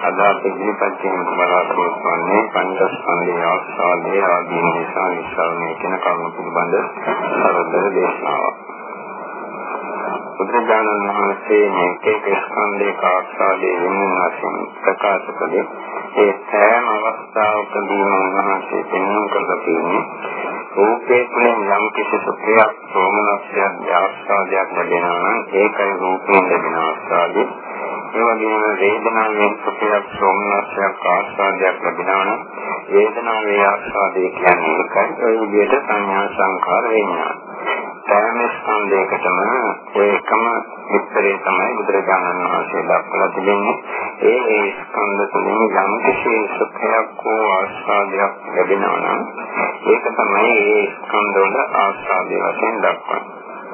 අද අපි ඉදිරිපත් කිරීම බලාපොරොත්තු වන්නේ පංචස්කන්ධයේ ආස්වාදයේ ආදීන නිසා විශ්වාසනය කියන කරුණු පිළිබඳ සරල දේශනාවක්. බුදුරජාණන් වහන්සේ මේක ස්කන්ධයක ආස්වාදයේ වෙනින් වශයෙන් ප්‍රකාශ කළේ ඒ සෑම අවස්ථාවකදීම උන්වහන්සේ පෙන්වන කරලා තියෙන්නේ රූපේ තුළින් යම් කිසි සුඛයක් සෝමනස්යක් ආස්වාදයක් ලැබෙනවා නම් ඒකයි රූපයෙන් ලැබෙන ආස්වාදය. ඒ වගේම වේදනාවෙන් සුඛයක් සෝමනස්යක් ආස්වාදයක් ලැබෙනවා නම් වේදනාවේ ආස්වාදය කියන්නේ ඒකයි. ඒ විදිහට සංඥා සංඛාර විඥාන සෑම ස්කන්ධයකටම ඒකම විස්තරය තමයි බුදුරජාණන් වහන්සේ දක්වලා තිබෙන්නේ. ඒ ස්කන්ධ තුළින් යම් කිසි සුඛයක් හෝ ආස්වාදයක් ලැබෙනවා නම් ඒක තමයි ඒ ස්කන්ධ වල ආස්වාදය වශයෙන් දක්වන්නේ.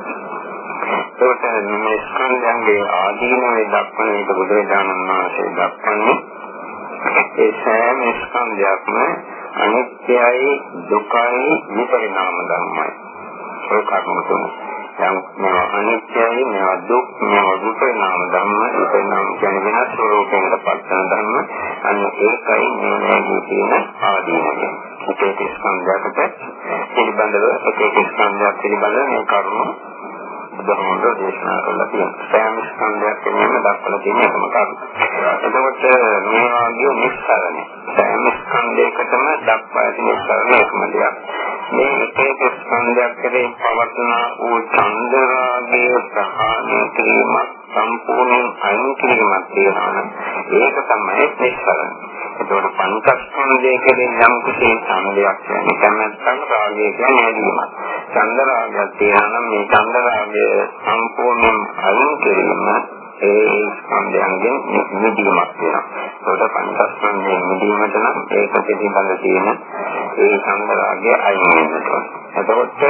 ඒකට මේ ස්කන්ධයන්ගේ ආදීනවේ දක්වන එක බුදුරජාණන් වහන්සේ දක්වන්නේ ඒ සෑම ස්කන්ධයක්ම අනිත්‍යයි දුකයි විපරිණාම ධර්මයි. ඒ කර්ම තුන. මේවා අනිත්‍යයි, මේවා දුක්, මේවා විපරිණාම ධර්ම. විපරිණාම කියන්නේ වෙනස් ස්වරූපයකට පත්වන ධර්ම. අන්න ඒකයි මේ තියෙන ආදීනව. ඒක ස්කන්ධයකට පිළිබඳව එක ස්කන්ධයක් පිළිබඳව මේ කරුණු බුදුහමඳ දේශනා කළා තියෙනවා. සෑම ස්කන්ධයක් වෙනම දක්වලා තියෙන එකම කරුණ. එතකොට මේ වාගේ නිස්සාරණය. සෑම ස්කන්ධයකටම දක්වා තියෙන නිස්සාරණය එකම දෙයක්. මේ එක ස්කන්ධයක් කෙරෙහි පවර්තන වූ චන්දරාගයේ ප්‍රහාණය කිරීමක් සම්පූර්ණයෙන් අයින් කිරීමක් තියෙනවා නම් ඒක තමයි නිස්සාරණය. එතකොට පංචස්කන්ධයේ කෙරෙහි යම් කිසි සම්දයක් කියන්නේ කැමැත්තක් රාගය කියන්නේ ඇලීමක්. චන්දරාගය තියෙනවා මේ චන්දරාගය සම්පූර්ණයෙන් අයින් කිරීම ඒ ස්කන්ධයන්ගෙන් නිදීමක් වෙනවා. ඒකට පංචස්කන්ධයෙන් නිදීමට නම් ඒක පිළිබඳ තියෙන ඒ චන්දරාගය අයින් වෙනවා. එතකොට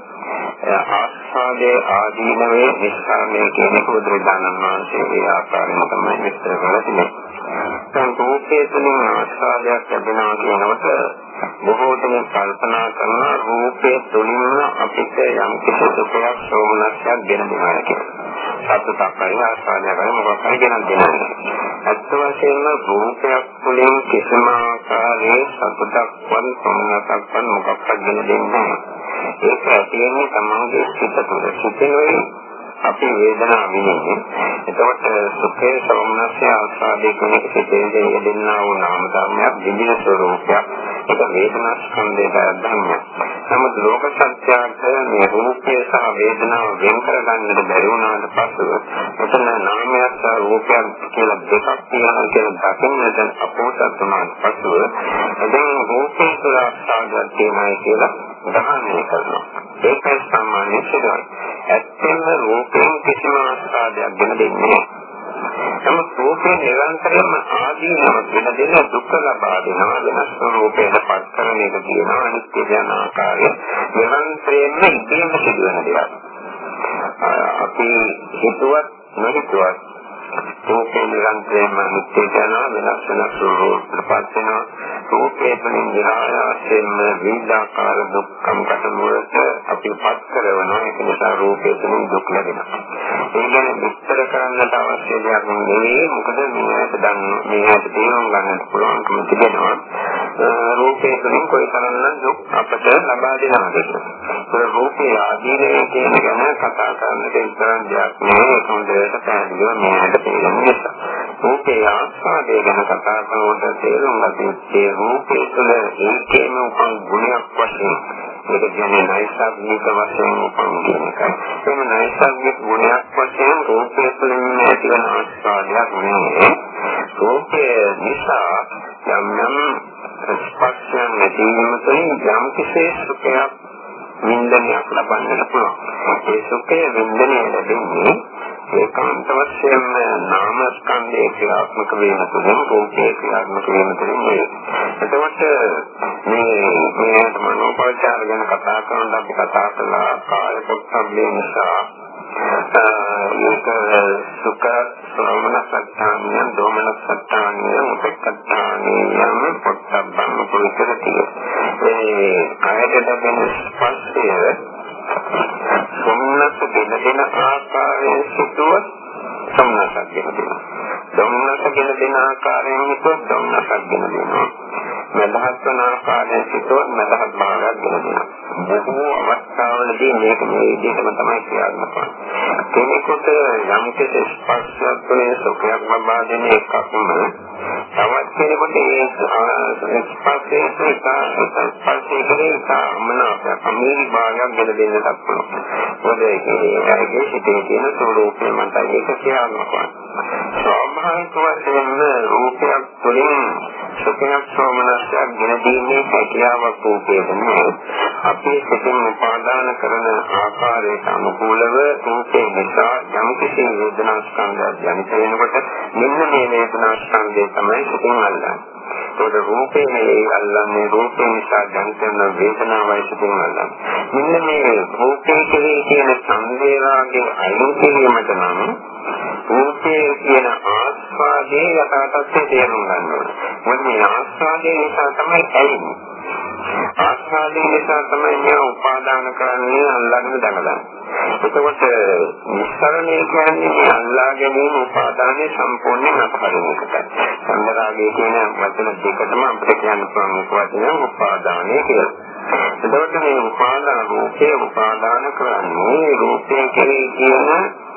ආස්වාදයේ ආදීනවේ නිස්සාරණය කියන බුදුරජාණන් වහන්සේ ඒ ආකාරයෙන් තමයි විස්තර කරලා තියෙන්නේ. දැන් රූපයේ තුලින් ආස්වාදයක් ලැබෙනවා කියනකොට බොහෝ දෙනෙක් කල්පනා කරන රූපයේ තුලින් අපිට යම් කිසි සුඛයක් සෝමනස්යක් ගෙන දෙනවා කියලා. සතුටක් හරි ආස්වාදයක් හරි මොකක් හරි ගෙන දෙනවා. අත් වශයෙන්ම රූපයක් තුලින් කිසිම ආකාරයේ සතුටක් වන් සෝමනසක් වන් මොකක්ද ගෙන දෙන්නේ නැහැ. ඒක ඇතිවෙන්නේ තමන්ගේ සිත තුළ. සිතේ අපි වේදනාව විඳින්නේ. එතකොට සුඛේ සෝමනස්ය ආස්වාදයේ කෙනෙක් සිතේ යෙදෙනා වූ නාම ධර්මයක් විඳින ස්වરૂපයක්. ඒක වේදනා ස්කන්ධයේ ධර්මයක්. නමුත් ලෝක සත්‍යයට මේ රූපය සහ වේදනාව වෙන් කරගන්නට බැරි වුණාට පස්සෙ එතන නාමයක් සහ රූපයක් කියලා දෙකක් තියෙනවා කියලා දකින්නට අපෝසත් වුණාට පස්සෙ එතන රූපේ තුළ ආස්වාදයක් තියෙනවා කියලා දහන්නේ කරනවා. ඒකයි සාමාන්‍ය සිදුවන්නේ. ඇත්තම රූපයෙන් කිසිම ආස්වාදයක් ගෙන දෙන්නේ නැහැ. නමුත් රූපේ නිරන්තරයෙන්ම ආදීනව වෙන දෙන දුක් ලබා දෙනවා. වෙනස් රූපයකට පත් කරන එක කියනවා අනිත්‍ය යන ආකාරය නිරන්තරයෙන්ම ඉදීම සිදුවන දෙයක්. අපි හිතුවත් නොහිතුවත් රූපේ නිරන්තරයෙන්ම අනිත්‍ය යනවා වෙනස් රූපයකට පත් වෙනවා. රූපේ තුළින් විරායයෙන්ම විවිධාකාර දුක්ඛම් කටවලට අපි පත් කරනවා. ඒක නිසා රූපේ තුළින් දුක් ලැබෙනවා. ඒ ගැන විස්තර කරන්නට අවශ්‍ය දෙයක් නෙවෙයි. මොකද මේකට මේකට තේරුම් ගන්නට පුළුවන්කම තිබෙනවා. රූපේ තුළින් කොයිතරම්නම් දුක් අපට ලබා දෙනවද කියලා. ඒ රූපේ ආදීනයේ කියන ගැන කතා කරන්නට විතරක් දෙයක් නෙවෙයි. හොඳට පැහැදිලිව මේකට තේරුම් ගන්න. රූපේ ආස්වාදයේ ගැන කතා කරනකොට තේරුම් ගන්න රූපේ තුළ ඒකේම උපන් ගුණයක් වශයෙන් ඒක කියන්නේ නෛසර්ගික වශයෙන් උපන් කියන එකයි. ඒ නෛසර්ගික ගුණයක් වශයෙන් රූපේ තුළින් ඇතිවන ආස්වාදයක් නෙවෙයි. රූපේ නිසා යම් ස්පර්ශයන් නැතිවීම තුළින් යම් කිසි සුඛයක් වින්දනයක් ලබන්නට පුළුවන්. ඒ සුඛය වින්දනය ලැබෙන්නේ ඒකාන්ත වශයෙන්ම නාම ස්කන්ධයේ ක්‍රියාත්මක වීම තුළින් රූපයේ ක්‍රියාත්මක වීම තුළින් එතකොට මේ මනෝපචාර ගැන කතා කරනකොට අපි කතා කළා කාය පොත්සබ්බේ නිසා ඒක සුඛ සෝමනස්සත්තානිය දෝමනස්සත්තානිය උපේක්ඛත්තානිය පොත්සබ්බම් පුරුෂකතිය ඒ කායයට ලැබෙන ස්පර්ශය සෝමනස්ස දෙන ආකාරයේ සිටුව සම්මත දුම්නසක් ගෙන දෙනවා. දුම්නස ගෙන දෙන ආකාරයෙන් හිතුවොත් දුම්නසක් ගෙන දෙනවා. මදහත් වන ආකාරයෙන් හිතුවොත් මදහත් භාවයක් ගෙන දෙනවා. බොහෝ අවස්ථාවලදී මේක මේ විදිහටම තමයි ක්‍රියාත්මක වෙන්නේ. කෙනෙකුට යම් කිසි ස්පර්ශයක් තුළින් සුඛයක් ලබා දෙන එකක්ම තවත් කෙනෙකුට ඒ ස්පර්ශයේ අමීරි භාගයක් ගෙන දෙන්නට පුළුවන්. මොකද ඒකේ සිටේ තියෙන ස්වરૂපය මතයි ඒක ක්‍රියාත්මක වෙන්නේ. ස්වාභාවික වශයෙන්ම රූපයක් තුළින් සුඛයක් සෝමනස්යක් ගෙන දීමේ හැකියාවක් රූපයේදී අපේ සිතින් උපාදාන කරන ආකාරයට අනුකූලව රූපේ නිසා යම් කිසි වේදනා ස්කන්ධයක් ජනිත වෙනකොට මෙන්න මේ වේදනා ස්කන්ධය තමයි සිතින් අල්ලන්නේ. ඒකට රූපේ නෙවෙයි අල්ලන්නේ රූපේ නිසා ජනිත වෙන වේදනාවයි සිතින් අල්ලන්නේ. මෙන්න මේ රූපේ කෙරෙහි තියෙන සංවේගයේ අයින් කිරීමට නම් රූපේ කියන ආස්වාදයේ යථා තත්ත්වය තේරුම් ගන්න ඕනේ. මොකද මේ ආස්වාදයේ නිසා තමයි ඇලෙන්නේ. ආස්වාදයේ නිසා තමයි මේ උපාදාන කරන්නේ අල්ලගෙන දඟලන්නේ. එතකොට නිස්සරණය කියන්නේ මේ අල්ලා ගැනීම උපාදානයේ සම්පූර්ණයෙන් අතහරින එකයි. සංදරාගයේ කියන වචන දෙකටම අපිට කියන්න පුළුවන් වචනය උපාදානය කියලා. එතකොට මේ උපාදාන රූපේ උපාදාන කරන්නේ රූපේ කෙරෙහි කියන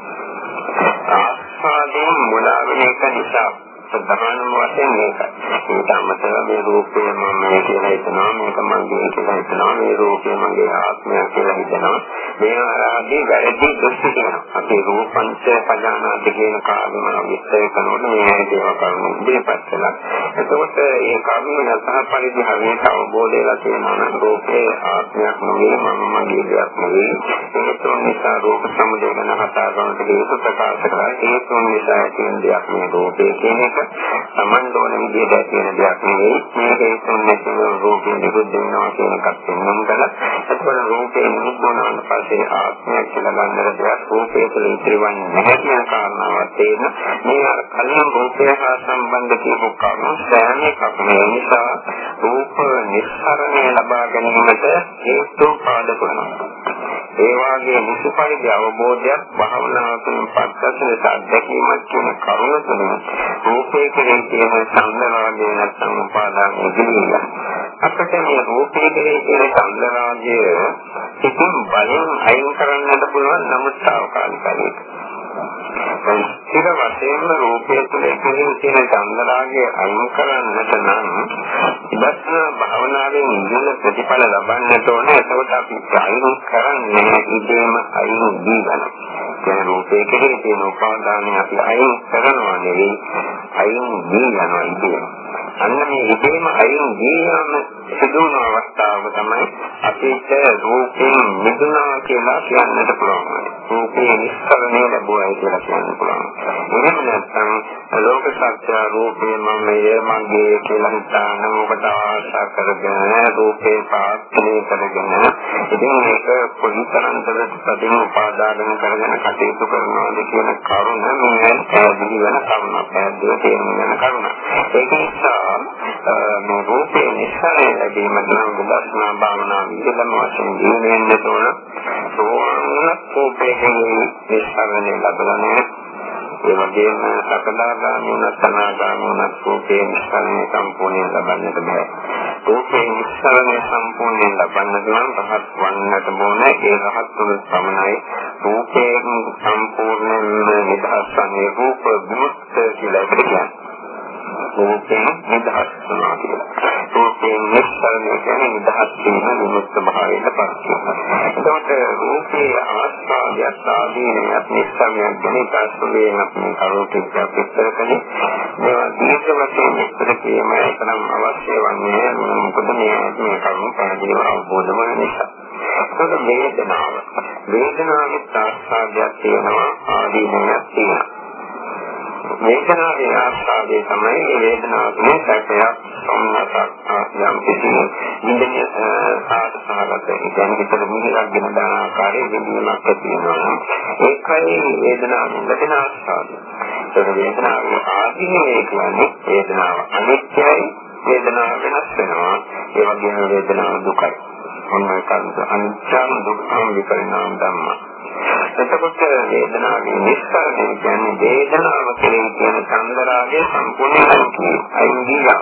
ආස්වාදයෙන් මුලා වෙන එක නිසා ප්‍රධානම වශයෙන් මේකයි. ඒක අමතරව මේ රූපය මම කියලා හිතනවා, මේක මගේ කියලා හිතනවා, මේ රූපය මගේ ආත්මය කියලා හිතනවා. මේ ආදී වැරදි දෘෂ්ටි කියනවා. අපි රූපංච පජානාති කියන කාරණම විස්තර කරනකොට මේ දේව කරුණු ඉදිරිපත් කළා. එතකොට ඒ කරුණු යථා පරිදි හරියට අවබෝධයලා තියෙනවා නම් රූපේ ආත්මයක් නෙවෙයි, මම මගේ දෙයක් නෙවෙයි. ඒක නිසා රූප සමුදය ගැන කතා කරනකොට ඒක ප්‍රකාශ කරලා ඒක නිසා තියෙන දෙයක් මේ රූපේ කියන එක සමන් දෝන විදිහට තියෙන දෙයක් නෙවෙයි. මේක ඒකෙන් නැතිව රූපේ නිරුද්ධ වෙනවා කියන එකත් වෙනම කරලා එතකොට රූපේ නිරුද්ධ වුණාට පස්සේ ආත්මයක් කියලා ගන්නට දෙයක් රූපේ තුළ ඉතිරිවන්නේ නැහැ කියන කාරණාවත් තේන මේ අර කලින් රූපය හා සම්බන්ධ කියපු කාරණා සෑම එකක්ම නිසා රූප නිස්සරණය ලබා ගැනීමට හේතු පාදක වෙනවා. ඒ වාගේ මුසුපරිදි අවබෝධයක් භාවනාවකින් පත්කසලට අත්දැකීමක් කියන කරුණ තුන රූපේ කෙරෙහි තියෙන සංදරාගය නැත්නම් උපාදාන ඉදිරියට අපිට මේ රූපේ කෙරෙහි තියෙන සංදරාගය සිතින් බලෙන් අයින් කරන්නට පුළුවන් නමුත් తాවකාලිකයි. ඒක වශයෙන්ම රූපයේ තුළ කෙරෙහි තියෙන සංදරාගය අයින් කරන්නට නම් ඉබස්නා භාවනාවෙන් ඉහළ ප්‍රතිඵල ලබන්නට ඕනේ. ඒකට අපි අයින් කරන්නේ ඉදීම අයින් දීගන්න. කියන රූපයේ කෙරෙහි තියෙන උපාදානය අපි අයින් කරනවා නෙවෙයි අයින් දීගනවා ඉදීම. අන්න මේ ඉදීම අයින් දීගම සිදුවන අවස්ථාවක තමයි අපිට රූපයෙන් මිදුණා කියලා කියන්නට පුළුවන්. රූපේ නිස්සරණය ලැබුවයි කියලා කියන්න පුළුවන්. එහෙම නැත්නම් ලෝක සත්‍ය රූපේ මගේ කියලා හිතාන ඔබට ආශා කරගෙන රූපේ පාත්‍රය කරගෙන ඉතින් මේක කොයිතරම්ද සතිය උපාදාන කරගෙන කටයුතු කරනවාද කියන කරුණ මේ පැහැදිලි වෙන කරුණ පැහැදිලි තේරුම් ගන්න කරුණ. ඒක නිසා මේ රූපේ නිස්සරණය ලැබීමට නම් විදර්ශනා භාවනාව විදලම වශයෙන් දිනෙන්න ඕන. සෝවාන් රූපේ නිස්සරණය ලැබෙන්නේ ඒ වගේම සකදාගාමී වුණත් අනාගාමී වුණත් රූපේ නිස්සරණය සම්පූර්ණයෙන් ලබන්නට බෑ. රූපේ නිස්සරණය සම්පූර්ණයෙන් ලබන්නට නම් රහත් වන්නට ඕනේ. ඒ රහත් වුණු සමනයි රූපේ සම්පූර්ණයෙන් නිදහස් වන්නේ රූප විමුක්ත කියලා කියනවා. රූපේ නිදහස් වෙනවා කියලා. රූපේ නිස්සරණය කියන්නේ නිදහස් වීම විමුක්ත භාවයට පත් වීම. එතකොට රූපේ ආස්වාදයක් ආදීනයක් නිස්සරණයක් ගැන ඉස්සරහේම අපි කරුණික විස්තර කළේ. මේවා දීර්ඝ වශයෙන් විස්තර කිරීම තරම් අවශ්‍ය වන්නේ මොකද මේ කරුණු පැහැදිලිව අවබෝධ වන නිසා. එතකොට වේදනාවේ ආස්වාදයක් තියෙනවා ආදීනයක් තියෙනවා. වේදනාවේ ආස්වාදයේ තමයි වේදනාවේ සැපයක් සම්මතක් යම් කිසි නිදෙන සාධසහගත ඉගෙන හිතට මිහිරක් ගෙන දාන ආකාරයේ විඳීමක් තියෙනවා. ඒකයි වේදනාවේ ලැබෙන ආස්වාදය. ඒක වේදනාවේ ආදීනය කියන්නේ වේදනාව අනිත්‍යයි, වේදනාව වෙනස් වෙනවා, ඒ වගේම වේදනාව දුකයි. මොන කාරණාද අනිත්‍යම දුක්ඛම විපරිණාම ධම්ම. එතකොට වේදනාවේ නිස්සාරණය කියන්නේ වේදනාව කෙරෙහි තියෙන චන්දරාගය සම්පූර්ණයෙන් අයින් ගියා.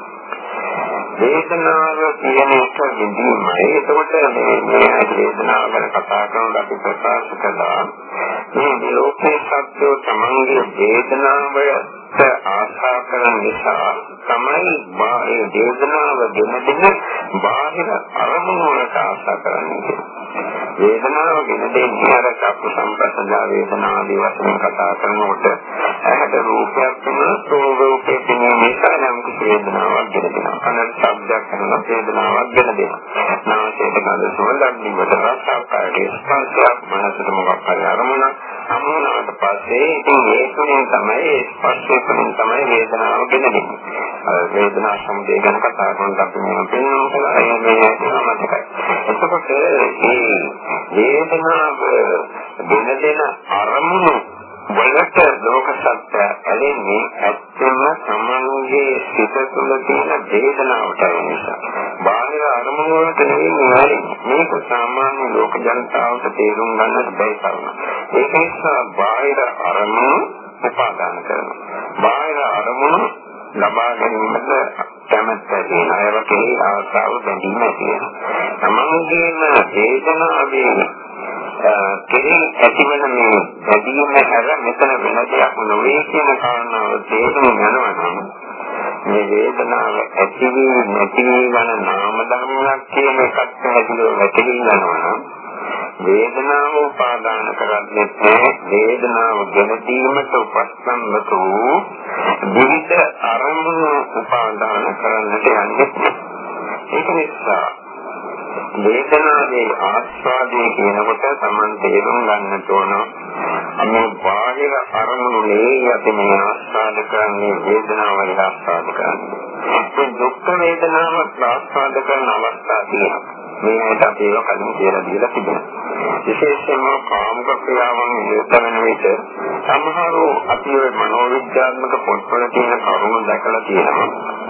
වේදනාව කියන එක විඳීමයි. එතකොට මේ වේදනාව ගැන කතා කරනකොට අපි ප්‍රකාශ කළා මේ ලෝකේ සත්‍යෝ තමන්ගේ වේදනාවට ආශා කරන නිසා තමයි මේ වේදනාව දෙන බාහිර අරමුණු වලට ආශා කරන්නේ. වේදනාව ගැන දෙන්නේ අර චක්කු සම්පස්සදා වේදනාදී වශයෙන් කතා කරනකොට ඇහැට රූපයක් තුනට රූපේ තියෙන නිසා නම් වේදනාවක් ගෙනදෙනවා. කනට ශබ්දයක් කරන වේදනාවක් ගෙනදෙනවා. නාසයට ගඳ සුවඳක් දිවට රසක් කායේ ස්පර්ශයක් මනසට මොකක් හරි අරමුණක් අමුණාට පස්සේ ඉතින් ඒ තුنين තමයි ස්පර්ශය තුنين තමයි වේදනාව ගෙනදෙන්නේ. වේදනා සමුදය ගැන කතා කරනකොට අපි මේ පෙන්වනවා මේ මතකයි. එතකොට මේ වේදනාව දෙන අරමුණු වලට ලෝක සත්‍ය ඇලෙන්නේ ඇත්තම සමන්ගේ සිත තුළ තියෙන වේදනාවට නිසා. බාහිර අරමුණු වලට නෙවෙයි මේක සාමාන්‍ය ලෝක ජනතාවට තේරුම් ගන්නට බැරි කරුණක්. ඒක නිසා බාහිර අරමුණු උපාදාන කරනවා. බාහිර අරමුණු ලබා ගැනීමට කැමැත්ත තියෙන අය වගේ ආසාව බැඳීම තියෙනවා. සමන්ගේම වේදනාවේ කෙරෙහි ඇතිවන මේ බැඳීම හැර මෙතන වෙන දෙයක් නොවේ කියන කාරණාව තේරුම් ගන්නවා නම් මේ වේදනාව ඇතිවී නැතිවී යන නාම ධර්මයක් කියන එකත් පැහැදිලිව වැටහි යනවා නම් වේදනාව උපාදාන කරන්නේ වේදනාව ගෙනදීමට උපස්තම්බත වූ විවිධ අරමුණු උපාදාන කරන්නට යන්නේ. ඒක නිසා වේදනාවේ ආස්වාදයේ කියනකොට Taman තේරුම් ගන්නට ඕන මේ බාහිර අරමුණු නෙවෙයි අපි මේ ආස්වාද කරන්නේ වේදනාවයි ආස්වාද කරන්නේ. මේ දුක් වේදනාව ආස්වාද කරන අවස්ථා තියෙනවා. මේකට අපි ඒක කලින් කියලා දීලා තිබෙනවා. විශේෂයෙන්ම කාමක ක්‍රියාවන් නිරතවන විට සමහරව අපි ඔය මනෝවිද්‍යාත්මක පොත්වල තියෙන කරුණු දැකලා තියෙනවා.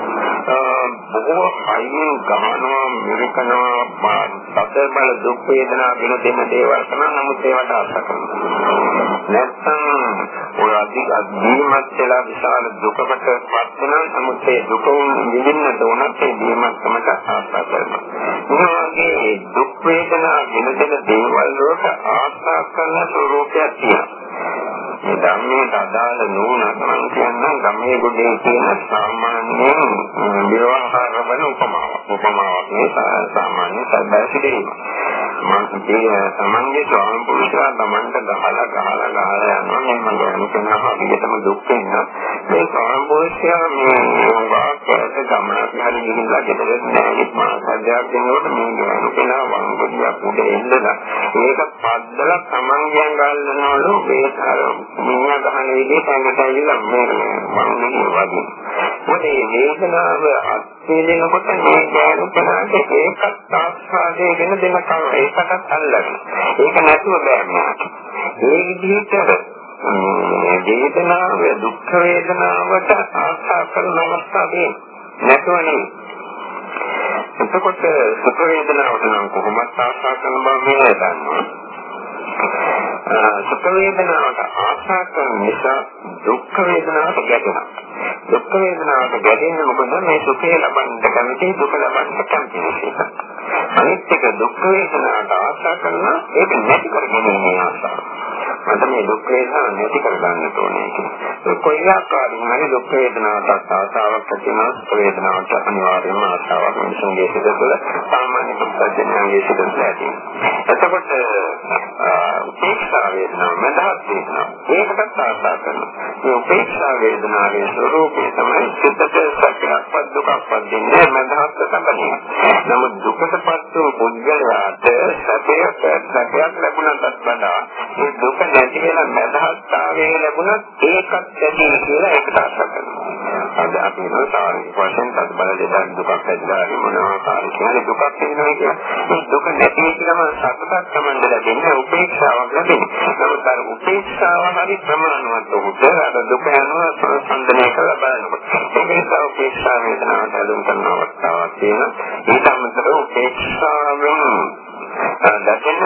බොහෝ අයින් ගමනවා මිරිකනවා සතර බල දුක් වේදනා වෙන දෙන දේවල් තමයි නමුත් ඒවට ආශා කරනවා. නැත්නම් ඔය අධික දීමත් වෙලා විශාල දුකකට පත් වෙනවා. නමුත් ඒ දුක විඳින්නට උනත් ඒ දීමත්කමට ආශා කරනවා. මේ දුක් වේදනා වෙන දෙන දේවල් වලට ආශා කරන ස්වરૂපයක් තියෙනවා. මේ ධර්මයට අදාළ නෝනකම් කියන්නේ ගමේ ගොඩේ තියෙන සාමාන්‍ය විවහාර වන උපමාවක් මේ සාමාන්‍ය සැබෑසිරීම. තමන්ගේ ස්වාම පුරුෂයා තමන්ට ගහලා යනවා මම කියනවා අපිටම දුක් වෙනවා. මේ ස්වාම පුරුෂයා මේ වාක්‍යයට ගමනක් හරි ගිහිල්ලා ගෙදර නැගිට මාසයක් දෙනකොට මේ කෙනා වංගුඩියක් උඩ එන්නලා ඒක පද්දලා තමන්ගෙන් ගන්නවලු ඒ මිනිහා ගහන විදිහට ඇඟටයිලා වංගුඩිය වගේ. මොකද මේ වේදනාව අත්දැකීමකොට මේ ගානුපනාට ඒකත් ආස්වාදයේ වෙන දෙන කම ඒකටත් අල්ලගෙන ඒක නැතුව බෑ. ඒ විදිහට වේදනාව දුක් වේදනාවට ආශා කරන අවස්ථාවේ නැතුව නෙවෙයි. එතකොට සුඛ වේදනාවට නම් කොහොමද ආශා කරන බව මේ දන්නවා. සුඛ වේදනාවට ආශා කරන නිසා දුක් වේදනාවට ගැටෙනවා. දුක් වේදනාවට ගැටෙන්නේ මොකද මේ සුඛය ලබන්න කැමති දුක ලබන්න කැමති නිසා. අනිත් එක දුක් වේදනාවට ආශා කරන ඒක නැති කරගැනීමේ ආශාව. මට මේ දුක් වේදනාව නැති කරගන්න ඕනේ කියලා. කොයි ආකාරයෙන් හරි දුක් වේදනාවට ආශාවක් ඇති වෙනවා. සුඛ වේදනාවට අනිවාර්යයෙන්ම ආශාවක් මිනිසුන්ගේ සිත තුළ සාමාන්‍ය පුද්ගලයන්ගේ සිත තුළ ඇති. එතකොට උපේක්ෂා වේදනාව මඳහත් වේදනාව ඒකටත් ආශා කරනවා. මේ උපේක්ෂා වේදනාවේ ස්වરૂපය තමයි සිතට සැකයක්වත් දුකක්වත් දෙන්නේ මඳහත් තමයි. නමුත් දුකටපත් වූ පුද්ගලයාට සැකයක් ලැබුණාට වඩා මේ දුක නැති වෙලා මඳහත්තාවේ ලැබුණත් ඒකත් ඇති කියලා ඒකට ආශා කරනවා. අද අපි නෝසාරික වශයෙන් බල දෙයක් දුකක් ඇතිලා මොනවා කාර්යයේ දුකක් වෙනවා කියලා. මේ දුක නැති කියලාම සතුටක් තමයි ලැබෙන්නේ උපේක්ෂාවක් ලැබෙන්නේ. නමුත් අර උපේක්ෂාව හරි ප්‍රමාණවත් වුත් අර දුක යනවා සංසන්දනය කරලා බලනකොට ඒක නිසා උපේක්ෂා වේදනාවට අලුම් කරන අවස්ථාවක් තියෙනවා. ඊට අමතරව උපේක්ෂාවෙන් දැකෙන එක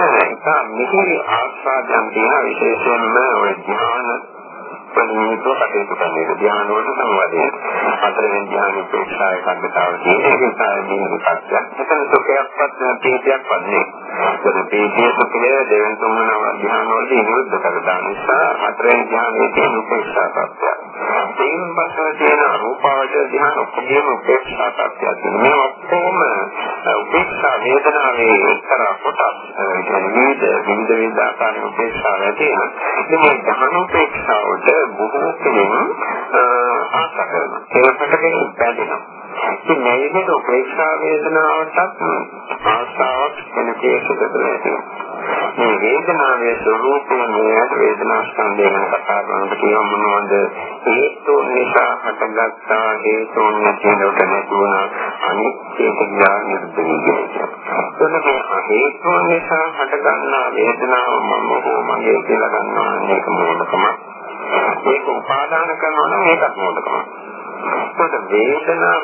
නිසා මිහිරි ආස්වාදයන් තියෙන විශේෂයෙන්ම ඔය ධ්‍යාන පරිණිතව කටයුතු කරන්නේ ධ්‍යාන වලට සංවාදයෙන් හතරවෙනි ධ්‍යාන උපේක්ෂාය කන්දතාව කියන ඒකයි විපස්සය. එතන සුඛයක්වත් ප්‍රීතියක්වත් නෙවෙයි. ඒක ප්‍රීතිය සුඛය දෙවෙනි තුන්වෙනි ධ්‍යාන වලදී නිරුද්ධ කර දාන නිසා හතරවෙනි ධ්‍යානයේ තියෙන උපේක්ෂා තත්ත්වය. ඒන් පස්සේ තියෙන රූපාවචර ධ්‍යාන ඔක්කොම උපේක්ෂා තත්ත්වය. මේ ඔක්කොම උපේක්ෂා වේදනාවේ උත්තර කොටස් විවිධ ආකාරයේ උපේක්ෂාව තියෙනවා. මේ ධ්‍යාන උපේක්ෂාවට බොහෝ කෙනෙක් ආශා කරනවා. ඒකට කෙනෙක් බැඳෙනවා. ඉතින් මේ විදිහට උපේක්ෂා වේදනාවටත් ආශාවක් කෙනෙකුගේ සිතේ මේ වේදනාවේ ස්වરૂපයෙන් මේ වේදනා ස්කන්ධය ගැන කතා කරනකොට කියව මොනවද හේතු නිසා හටගත්තා හේතු නැතිවෙන්නට නැතුව අනිත්‍ය ඥානය දෙන්නේ. එතකොට හේතු නිසා හටගන්නා වේදනාව මම හෝ මගේ කියලා ගන්නවා මේක මොනකම ඒක උපාදාන කරනවා නම් ඒකත් මොකටද? ඒකට වේදනාව